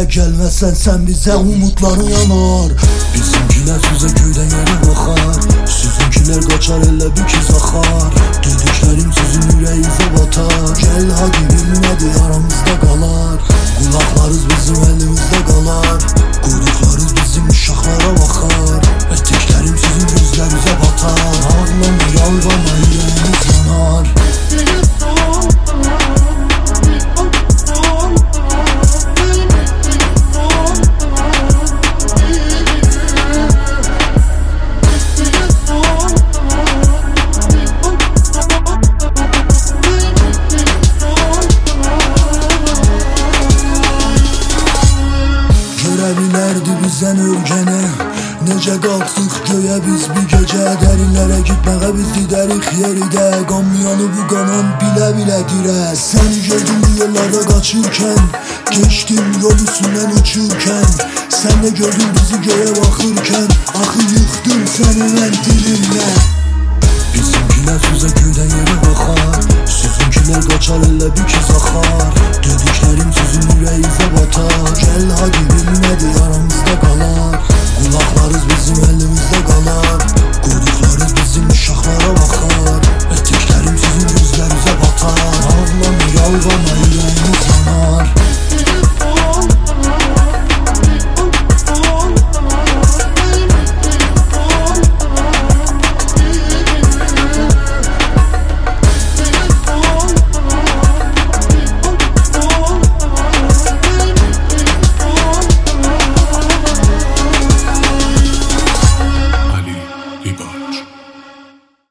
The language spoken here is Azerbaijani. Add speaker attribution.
Speaker 1: gelmezsen sen bize umutların yanar. Bizimkiler size köyden yere bakar, sizinkiler kaçar elle bir kiz akar. Dediklerim sizin yüreğinize batar. Gel hadi bilmedi aramızda kalar. Kulaklarız bizim elimizde kalar. Kuyruklarız bizim uşaklara bakar. Ettiklerim sizin gözlerinize batar. Ağlama yalvarma yüreğiniz yanar. Bilərdi bizdən örgənə, necə qalxdıq göyə biz bir gecə. Dərinlərə gitməyə biz didərik yeridə, qamyanı bu qanan bilə-bilə dirə. Səni gördüm bu yollarda qaçırkən, keçdim yol üstündən uçurkən. Sən də gördün bizi göyə baxırkən, axı yıxdım səni mən dilimlə. Bizimkilər sizə göydən yerə baxar, sizinkiler qaçar elə bir kiz axar. Dediklərim sizin ürəyinizə batar. Gəl hadi